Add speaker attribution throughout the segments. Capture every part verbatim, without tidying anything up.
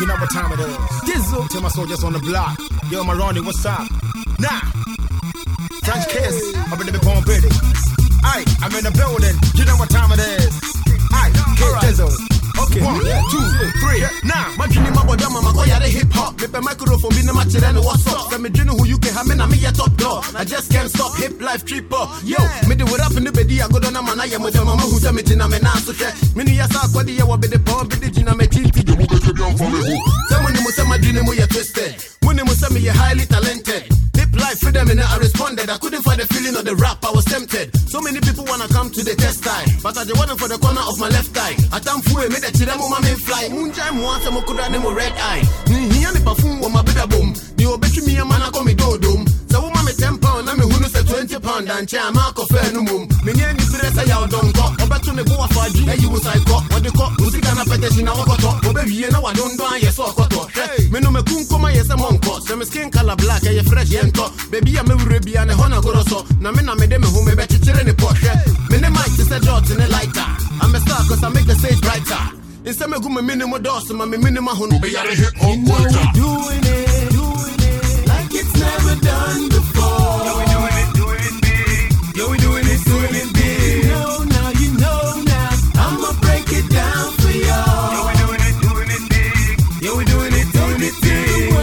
Speaker 1: You know what time it is. Dizzle. Tell my soldiers on the block. Yo, Maroni, what's up? Nah. French kiss. I'm in the big bomb bitty. Aight, I'm in the building. You know what time it is. Aight, Kid Dizzle. Okay, one, two, three, now. My dream, my boy, my boy, yeah, hip hop. With a microphone, be no match, and what's up? I'm a dream who you can have, and I'm a top dog. I just can't stop hip life tripper. Yo, me do it up in the bed, I go down a man, I am with a mama who's a meeting, I'm an answer. Many years I got the hour, be the bomb, be the gin, I'm a tinty. Someone who say my dream, we are twisted. When you say me, you're highly talented. Hip life for them, and I responded. I couldn't find the feeling of the rap, I was tempted. So many people wanna come to the test time, but I just want for the corner of my left eye. I time for me that chira mama me fly. Moonshine once I'm a kuda nemo red eye. Ni here the perfume on my beda boom. The obetri me a man a come me do dum. So woman me ten pound, na me who no say twenty pound and chair mark of fair no mum. Me nye ni press a yaw don go. Obetu ne bo afa ji, you was I go. What the cop, music and a petition na wakoto. Obe wie na wa don do an yes wakoto. Me no me kun koma yes a monko. So me skin color black, e fresh yento. Baby a me rebi and a hona go so. Na me na me de me hu me be chichire ni posh. Me ne mic to say dot in a lighter. I'm a star cause I make the stage brighter. Instead me go me minimum dose, my minimum hun be a hip hop culture. Doing it, doing it like it's never done before. Yo, we doing it, doing it big. Yo, we doing it, doing it big. You know now, you know now. I'ma break it down for y'all. Yo, we doing it, doing it big. Yo, we doing it, doing it big.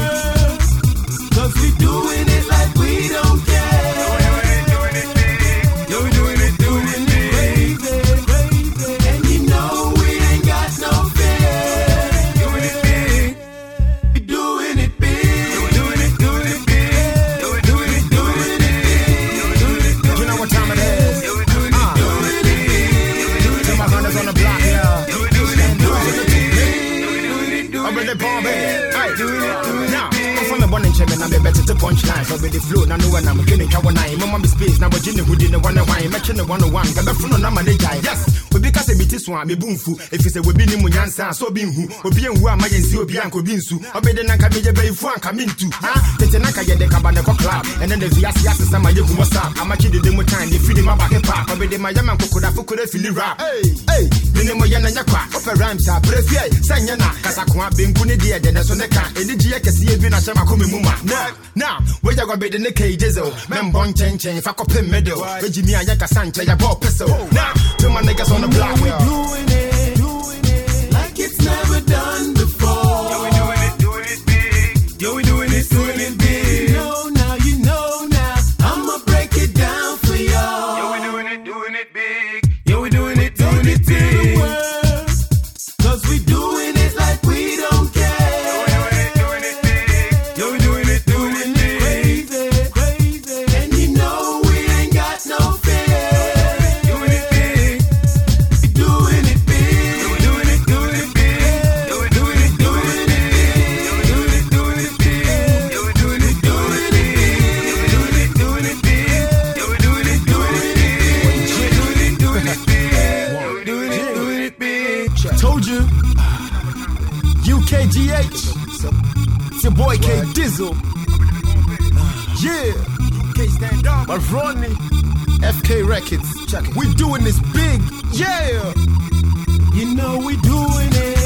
Speaker 1: Cause we doing it like we don't care. Yo, we doing it, doing it big. Yo, we doing it, doing it big. Crazy, crazy. And you know we ain't got no fear. Doing it big. We doing it big. Yo, we doing it, doing it big. Yo, we doing it, doing it big. Yo, we doing it, doing it. You know what time it is. Yo, we doing it, doing it big. Tell my runners on the block, yeah. Yo, we doing it, doing it big. Yo, we doing it, doing it. I'm ready to bomb it. Hey, doing it, doing it. Now, I'm from the one in Chevy, I'm better to punchline. So with the flow, now know when I'm getting cow nine. Mama be space, now we're Jenny who didn't want to wine. Matching the one on one, got the front on my day. Yes, we because a bit is one, me boom fu. If it's a we be in Munyansa, so being who, or being who am I in Zio Bianco Binsu, or better than I can be a very fun coming to. Huh? The Tanaka get the Cabanaco club, and then the Vias is some of you who was up. I'm actually the demo time, they feed him up a pop, or be the Miami could have could have feel rap. Hey, hey, the name of Yana Yakwa, of a rhymes are Prefia, Sanyana, Casaqua, being Gunia, then as on the car, and the G A can see a Vina Shamakumi Muma. Now, where you going to be the Nikkei Dizzle? Membon Chen Chen, if I could pay medal, Reggie Yaka Sanchez, your ball pistol. Now, to my niggas on the block, we doing it, doing it like it's never done before. Yo, we doing it, doing it big. Yo, we doing it, doing it big. You know now, you know now. I'ma break it down for y'all. Yo, we doing it, doing it big. Yo, we doing it, doing it big. Cause we doing it like we don't care. K G H, it's your boy K Dizzle. Yeah, my Ronnie, F K Records. We doing this big, yeah. You know we doing it.